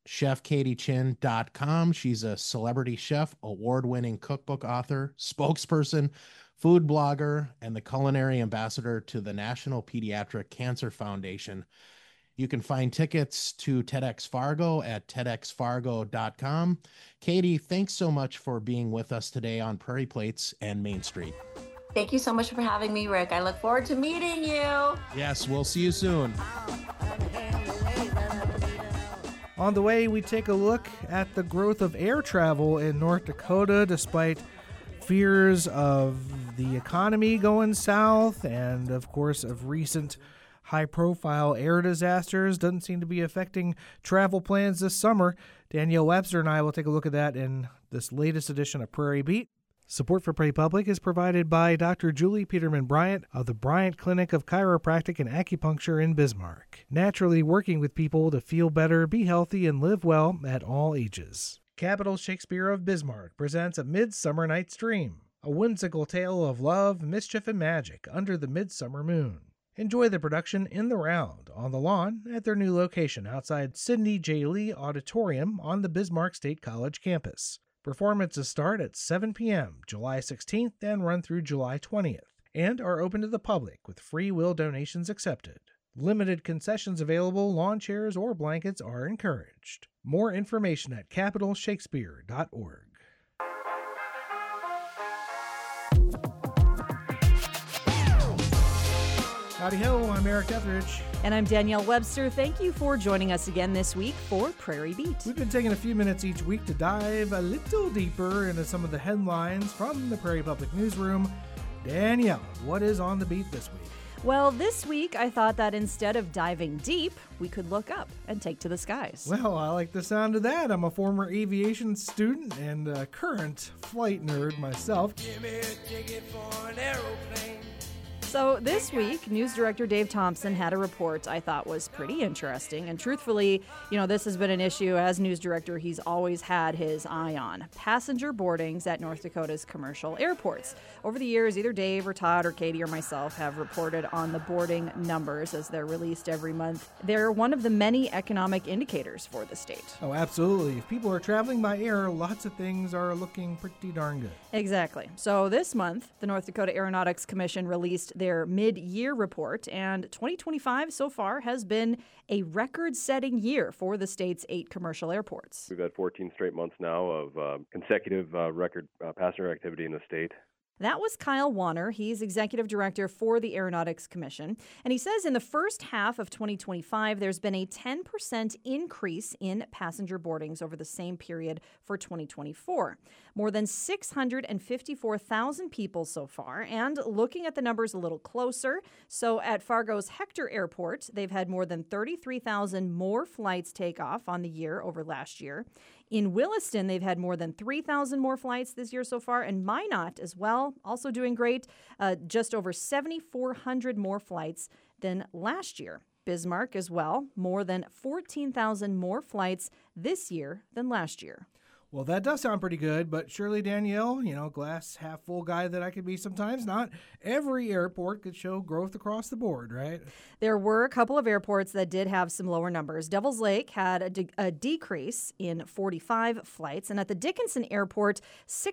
chefkatiechin.com. She's a celebrity chef, award-winning cookbook author, spokesperson, food blogger, and the culinary ambassador to the National Pediatric Cancer Foundation. You can find tickets to TEDx Fargo at tedxfargo.com. Katie, thanks so much for being with us today on Prairie Plates and Main Street. Thank you so much for having me, Rick. I look forward to meeting you. Yes, we'll see you soon. On the way, we take a look at the growth of air travel in North Dakota despite fears of the economy going south and, of course, of recent high-profile air disasters. Doesn't seem to be affecting travel plans this summer. Danielle Webster and I will take a look at that in this latest edition of Prairie Beat. Support for Prairie Public is provided by Dr. Julie Peterman Bryant of the Bryant Clinic of Chiropractic and Acupuncture in Bismarck, naturally working with people to feel better, be healthy, and live well at all ages. Capital Shakespeare of Bismarck presents A Midsummer Night's Dream, a whimsical tale of love, mischief, and magic under the midsummer moon. Enjoy the production in the round, on the lawn, at their new location outside Sidney J. Lee Auditorium on the Bismarck State College campus. Performances start at 7 p.m. July 16th and run through July 20th, and are open to the public with free will donations accepted. Limited concessions available, lawn chairs or blankets are encouraged. More information at capitalshakespeare.org. Howdy ho, I'm Eric Etheridge. And I'm Danielle Webster. Thank you for joining us again this week for Prairie Beat. We've been taking a few minutes each week to dive a little deeper into some of the headlines from the Prairie Public Newsroom. Danielle, what is on the beat this week? Well, this week I thought that instead of diving deep, we could look up and take to the skies. Well, I like the sound of that. I'm a former aviation student and a current flight nerd myself. Give me a ticket for an aeroplane. So this week, News Director Dave Thompson had a report I thought was pretty interesting. And truthfully, this has been an issue as News Director he's always had his eye on. Passenger boardings at North Dakota's commercial airports. Over the years, either Dave or Todd or Katie or myself have reported on the boarding numbers as they're released every month. They're one of the many economic indicators for the state. Oh, absolutely. If people are traveling by air, lots of things are looking pretty darn good. Exactly. So this month, the North Dakota Aeronautics Commission released their mid-year report, and 2025 so far has been a record-setting year for the state's 8 commercial airports. We've had 14 straight months now of consecutive record passenger activity in the state. That was Kyle Warner. He's executive director for the Aeronautics Commission. And he says in the first half of 2025, there's been a 10% increase in passenger boardings over the same period for 2024. More than 654,000 people so far. And looking at the numbers a little closer, so at Fargo's Hector Airport, they've had more than 33,000 more flights take off on the year over last year. In Williston, they've had more than 3,000 more flights this year so far, and Minot as well, also doing great, just over 7,400 more flights than last year. Bismarck as well, more than 14,000 more flights this year than last year. Well, that does sound pretty good, but surely, Danielle, glass half full guy that I could be sometimes, not every airport could show growth across the board, right? There were a couple of airports that did have some lower numbers. Devil's Lake had a decrease in 45 flights, and at the Dickinson Airport,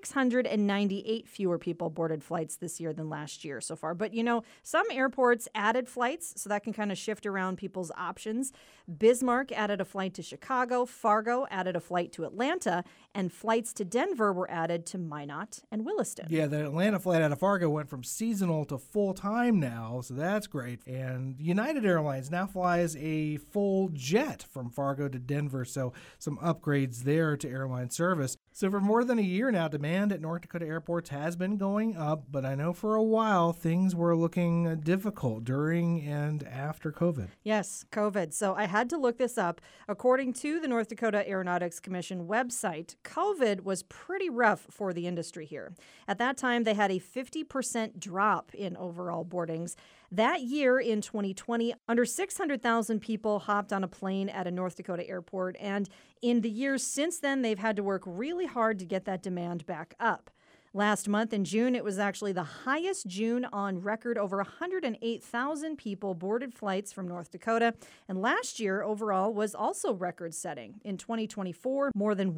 698 fewer people boarded flights this year than last year so far. But, some airports added flights, so that can kind of shift around people's options. Bismarck added a flight to Chicago, Fargo added a flight to Atlanta, and flights to Denver were added to Minot and Williston. Yeah, the Atlanta flight out of Fargo went from seasonal to full-time now, so that's great. And United Airlines now flies a full jet from Fargo to Denver, so some upgrades there to airline service. So for more than a year now, demand at North Dakota airports has been going up, but I know for a while things were looking difficult during and after COVID. Yes, COVID. So I had to look this up. According to the North Dakota Aeronautics Commission website, COVID was pretty rough for the industry here. At that time, they had a 50% drop in overall boardings. That year in 2020, under 600,000 people hopped on a plane at a North Dakota airport, and in the years since then, they've had to work really hard to get that demand back up. Last month in June, it was actually the highest June on record. Over 108,000 people boarded flights from North Dakota. And last year, overall, was also record-setting. In 2024, more than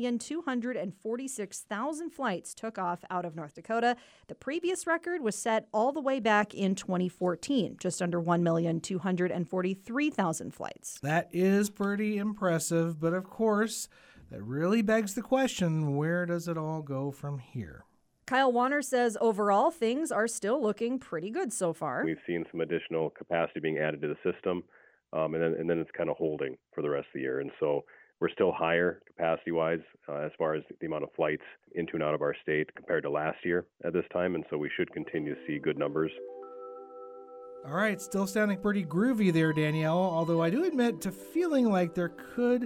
1,246,000 flights took off out of North Dakota. The previous record was set all the way back in 2014, just under 1,243,000 flights. That is pretty impressive, but of course, that really begs the question, where does it all go from here? Kyle Warner says overall things are still looking pretty good so far. We've seen some additional capacity being added to the system, and then it's kind of holding for the rest of the year. And so we're still higher capacity-wise as far as the amount of flights into and out of our state compared to last year at this time. And so we should continue to see good numbers. All right, still sounding pretty groovy there, Danielle, although I do admit to feeling like there could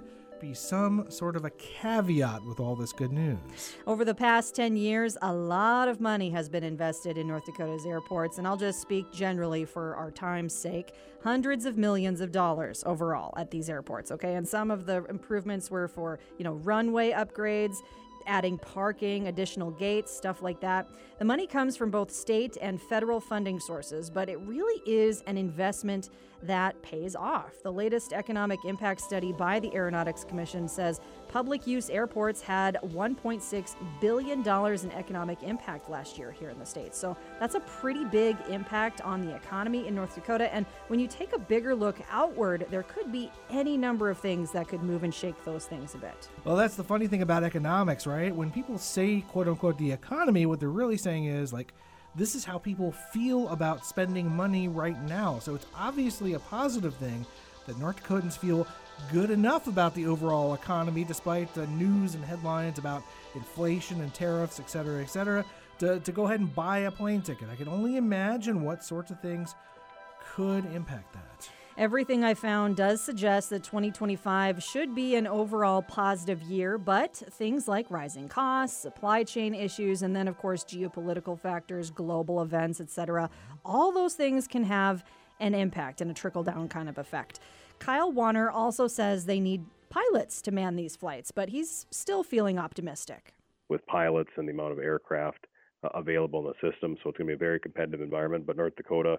be some sort of a caveat with all this good news. Over the past 10 years, a lot of money has been invested in North Dakota's airports, and I'll just speak generally for our time's sake. Hundreds of millions of dollars overall at these airports, okay? And some of the improvements were for, runway upgrades, adding parking, additional gates, stuff like that. The money comes from both state and federal funding sources, but it really is an investment that pays off. The latest economic impact study by the Aeronautics Commission says public use airports had $1.6 billion in economic impact last year here in the state. So that's a pretty big impact on the economy in North Dakota. And when you take a bigger look outward, there could be any number of things that could move and shake those things a bit. Well, that's the funny thing about economics, right? When people say, quote unquote, the economy, what they're really saying is like, this is how people feel about spending money right now. So it's obviously a positive thing that North Dakotans feel good enough about the overall economy, despite the news and headlines about inflation and tariffs, et cetera, to go ahead and buy a plane ticket. I can only imagine what sorts of things could impact that. Everything I found does suggest that 2025 should be an overall positive year, but things like rising costs, supply chain issues, and then, of course, geopolitical factors, global events, etc., all those things can have an impact and a trickle-down kind of effect. Kyle Warner also says they need pilots to man these flights, but he's still feeling optimistic. With pilots and the amount of aircraft available in the system, so it's going to be a very competitive environment, but North Dakota,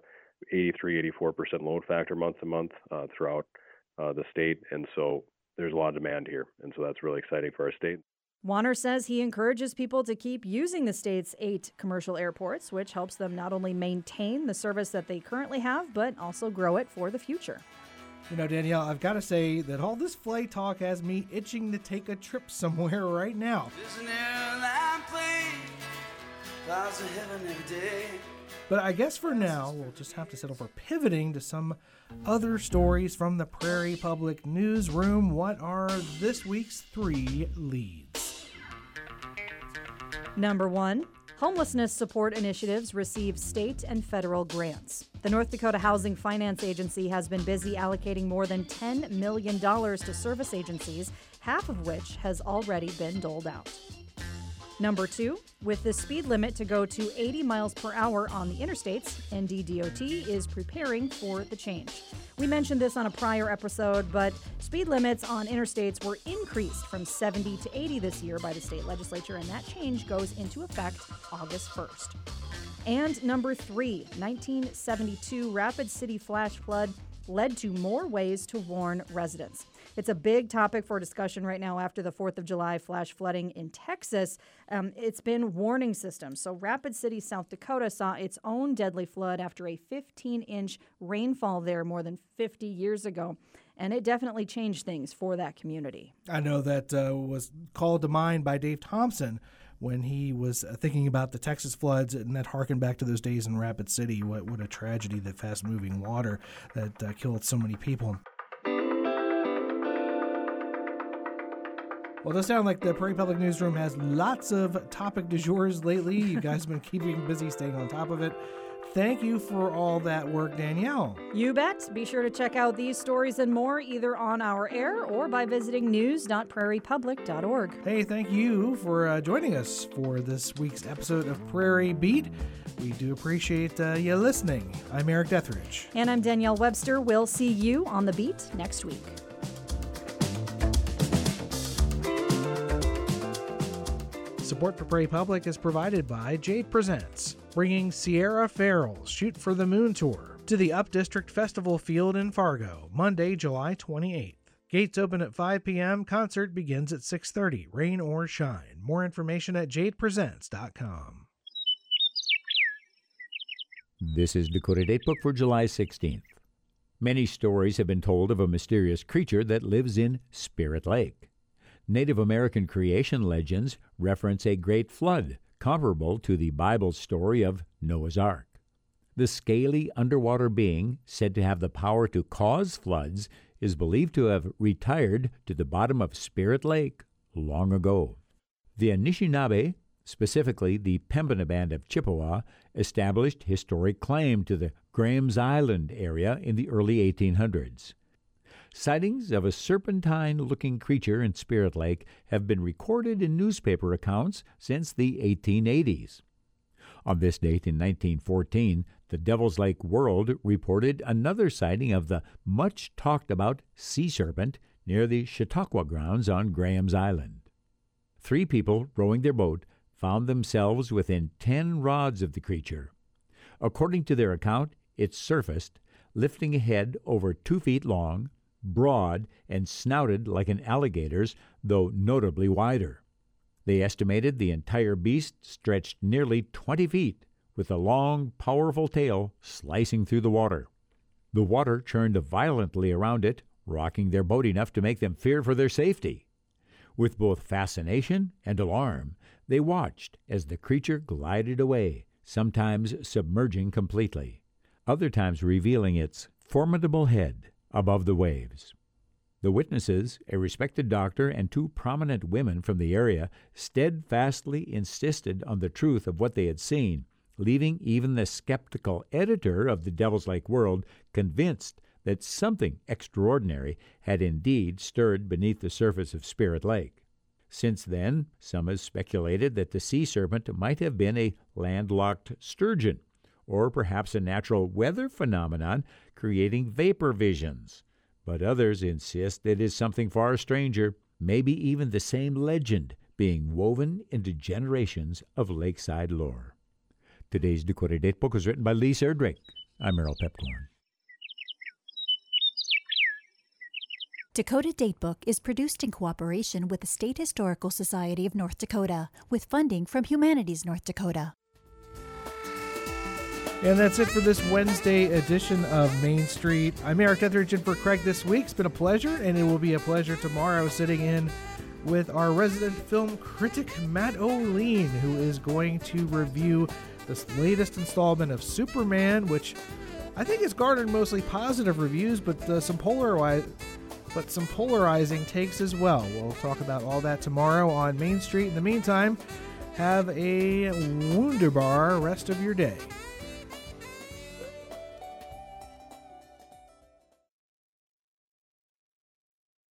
83-84% load factor month to month throughout the state, and so there's a lot of demand here, and so that's really exciting for our state. Warner says he encourages people to keep using the state's 8 commercial airports, which helps them not only maintain the service that they currently have, but also grow it for the future. Danielle, I've got to say that all this flight talk has me itching to take a trip somewhere right now. There's an airline plane, clouds of heaven every day. But I guess for now, we'll just have to settle for pivoting to some other stories from the Prairie Public Newsroom. What are this week's 3 leads? Number 1, homelessness support initiatives receive state and federal grants. The North Dakota Housing Finance Agency has been busy allocating more than $10 million to service agencies, half of which has already been doled out. Number 2, with the speed limit to go to 80 miles per hour on the interstates, NDDOT is preparing for the change. We mentioned this on a prior episode, but speed limits on interstates were increased from 70 to 80 this year by the state legislature, and that change goes into effect August 1st. And number 3, 1972 Rapid City flash flood led to more ways to warn residents. It's a big topic for discussion right now after the 4th of July flash flooding in Texas. It's been warning systems. So Rapid City, South Dakota saw its own deadly flood after a 15-inch rainfall there more than 50 years ago. And it definitely changed things for that community. I know that was called to mind by Dave Thompson when he was thinking about the Texas floods, and that harkened back to those days in Rapid City. What a tragedy, that fast-moving water that killed so many people. Well, it does sound like the Prairie Public Newsroom has lots of topic du jours lately. You guys have been keeping busy, staying on top of it. Thank you for all that work, Danielle. You bet. Be sure to check out these stories and more either on our air or by visiting news.prairiepublic.org. Hey, thank you for joining us for this week's episode of Prairie Beat. We do appreciate you listening. I'm Eric Deathridge. And I'm Danielle Webster. We'll see you on The Beat next week. Support for Prairie Public is provided by Jade Presents, bringing Sierra Farrell's Shoot for the Moon Tour to the Up District Festival Field in Fargo, Monday, July 28th. Gates open at 5 p.m. Concert begins at 6:30, rain or shine. More information at jadepresents.com. This is Dakota Datebook for July 16th. Many stories have been told of a mysterious creature that lives in Spirit Lake. Native American creation legends reference a great flood, comparable to the Bible's story of Noah's Ark. The scaly underwater being, said to have the power to cause floods, is believed to have retired to the bottom of Spirit Lake long ago. The Anishinaabe, specifically the Pembina Band of Chippewa, established historic claim to the Graham's Island area in the early 1800s. Sightings of a serpentine-looking creature in Spirit Lake have been recorded in newspaper accounts since the 1880s. On this date in 1914, the Devil's Lake World reported another sighting of the much-talked-about sea serpent near the Chautauqua grounds on Graham's Island. 3 people rowing their boat found themselves within 10 rods of the creature. According to their account, it surfaced, lifting a head over 2 feet long, broad, and snouted like an alligator's, though notably wider. They estimated the entire beast stretched nearly 20 feet, with a long, powerful tail slicing through the water. The water churned violently around it, rocking their boat enough to make them fear for their safety. With both fascination and alarm, they watched as the creature glided away, sometimes submerging completely, other times revealing its formidable head above the waves. The witnesses, a respected doctor and 2 prominent women from the area, steadfastly insisted on the truth of what they had seen, leaving even the skeptical editor of the Devil's Lake World convinced that something extraordinary had indeed stirred beneath the surface of Spirit Lake. Since then, some have speculated that the sea serpent might have been a landlocked sturgeon, or perhaps a natural weather phenomenon creating vapor visions. But others insist it is something far stranger, maybe even the same legend being woven into generations of lakeside lore. Today's Dakota Datebook was written by Lee Serdrick. I'm Errol Pepcorn. Dakota Datebook is produced in cooperation with the State Historical Society of North Dakota, with funding from Humanities North Dakota. And that's it for this Wednesday edition of Main Street. I'm Eric Etheridge in for Craig this week. It's been a pleasure, and it will be a pleasure tomorrow sitting in with our resident film critic, Matt O'Lean, who is going to review this latest installment of Superman, which I think has garnered mostly positive reviews, but some polarizing takes as well. We'll talk about all that tomorrow on Main Street. In the meantime, have a wunderbar rest of your day.